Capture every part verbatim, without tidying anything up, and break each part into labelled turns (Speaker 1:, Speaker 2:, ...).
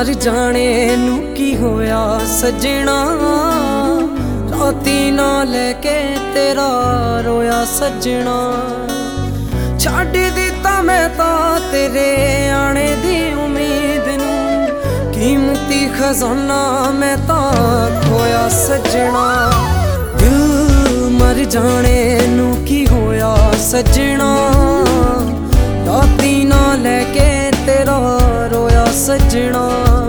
Speaker 1: मर जाने नू की होया सजना, राती ना लेके तेरा रोया सजना। छड्ड दिता मैं तां तेरे आने दी उम्मीद नू, कीमती खजाना मैं तां खोया सजना। दिल मर जाने नू की होया सजना, राती ना लेके तेरा रोया सजना।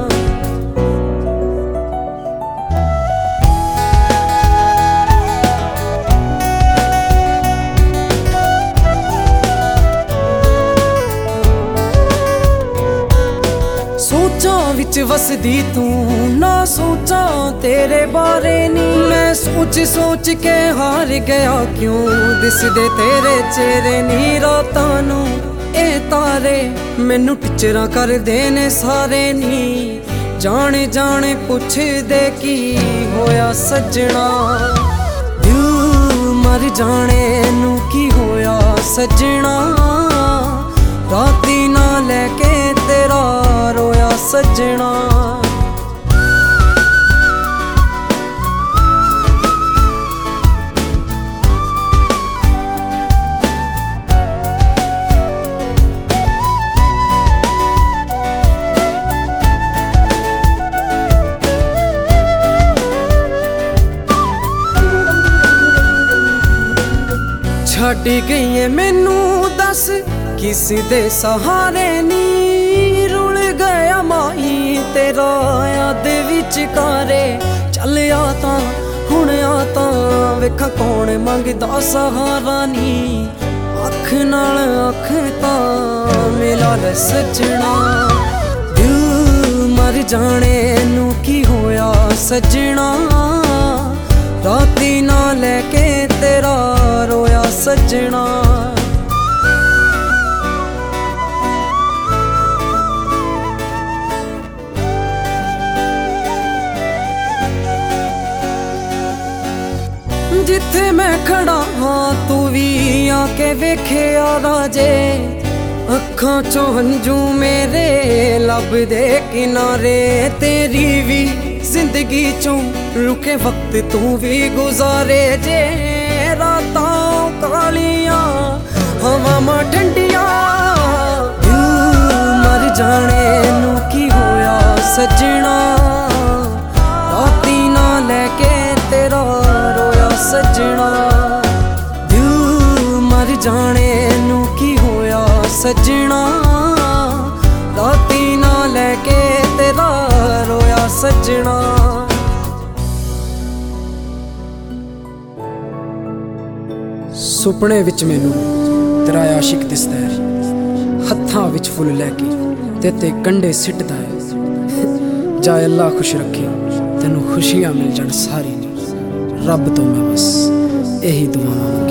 Speaker 1: सोचां विच वसदी तू ना सोचां तेरे बारे नी, मैं सोच सोच के हार गया क्यों दिसदे तेरे चेहरे नी। रातां नू ए तारे मैनू टिचरां करदे ने सारे नी, जाने जाने पुछदे की होया सजना। दिल मर जाने नू की होया सजना, राती ना लेके तेरा रोया सजना। छड्ड गई है मैनू दस किस दे सहारे नी, रुल गया माही तेरा याद विच कारे। चलिया तां हुण आ तां वेखां कौन मंगदा सहारा नी, अख नाल अख तां मिला ले सजना। दिल मर जाने नू की होया सजना, राती ना लेके तेरा रोया सजना। जिथे मैं खड़ा हाँ तू भी आके वेखिया राजे, अखां चों हंजू मेरे लभदे किनारे। तेरी भी जिंदगी चों रुके वक्त तू भी गुजारे जे, रातां कालियां हवावां ठंडियां। दिल मर जाने नू की होया सजना, राती ना लेके तेरा रोया सजना। दिल मर जाने नू की होया सजना, राती ना लेके तेरा रोया सजना।
Speaker 2: सुपने विच मैनू तेरा आशिक दिसदा है, हत्थां विच फुल लैके ते ते कंडे सिटदा है। जाए अल्लाह खुश रखे तेनू खुशियां मिल जान सारी, रब तो मैं बस यही दुआवां